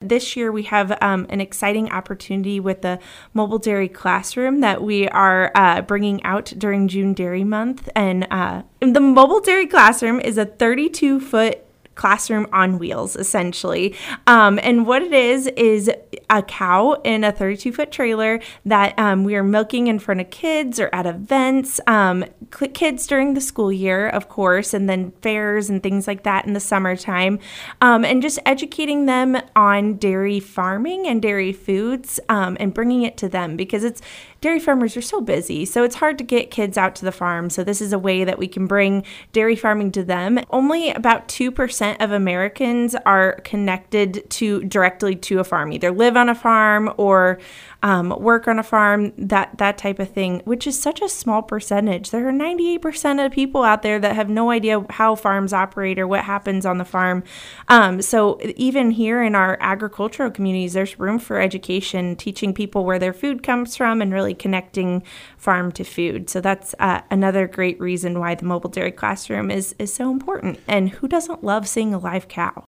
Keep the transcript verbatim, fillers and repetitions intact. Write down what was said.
this year we have um, an exciting opportunity with the Mobile Dairy Classroom that we are uh, bringing out during June Dairy Month. And uh, the Mobile Dairy Classroom is a thirty-two foot classroom on wheels, essentially. Um, and what it is, is a cow in a thirty-two foot trailer that um, we are milking in front of kids or at events, um, kids during the school year, of course, and then fairs and things like that in the summertime, um, and just educating them on dairy farming and dairy foods um, and bringing it to them, because it's dairy farmers are so busy, so it's hard to get kids out to the farm. So this is a way that we can bring dairy farming to them. Only about two percent of Americans are connected to directly to a farm, either live on a farm or um, work on a farm, that that type of thing, which is such a small percentage. There are ninety-eight percent of people out there that have no idea how farms operate or what happens on the farm. Um, so even here in our agricultural communities, there's room for education, teaching people where their food comes from and really connecting farm to food. So that's uh, another great reason why the Mobile Dairy Classroom is is so important. And who doesn't love seeing a live cow?